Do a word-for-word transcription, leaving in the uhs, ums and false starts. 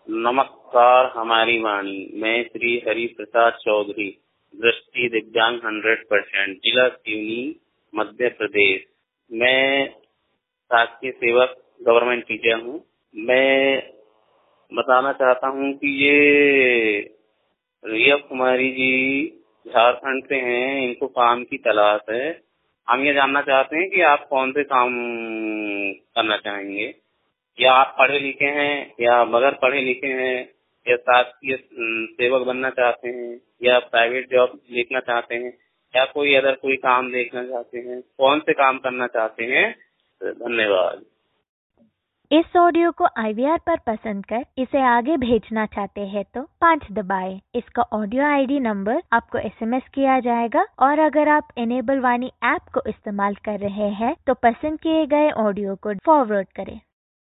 नमस्कार हमारी वाणी। मैं श्री हरि प्रसाद चौधरी, दृष्टि दिव्यांग हंड्रेड परसेंट, जिला सिवनी, मध्य प्रदेश। मैं शासकीय सेवक गवर्नमेंट टीचर हूँ। मैं बताना चाहता हूँ कि ये रिया कुमारी जी झारखंड से हैं, इनको काम की तलाश है। हम ये जानना चाहते हैं कि आप कौन से काम करना चाहेंगे, या आप पढ़े लिखे हैं या बगैर पढ़े लिखे हैं, या शासकीय सेवक बनना चाहते हैं, या प्राइवेट जॉब देखना चाहते हैं, या कोई अदर कोई काम देखना चाहते हैं, कौन से काम करना चाहते हैं। धन्यवाद। इस ऑडियो को आई वी आर पर पसंद कर इसे आगे भेजना चाहते हैं तो पाँच दबाएं। इसका ऑडियो आई डी नंबर आपको एस एम एस किया जाएगा, और अगर आप इनेबल वाणी ऐप को इस्तेमाल कर रहे हैं तो पसंद किए गए ऑडियो को फॉरवर्ड करें।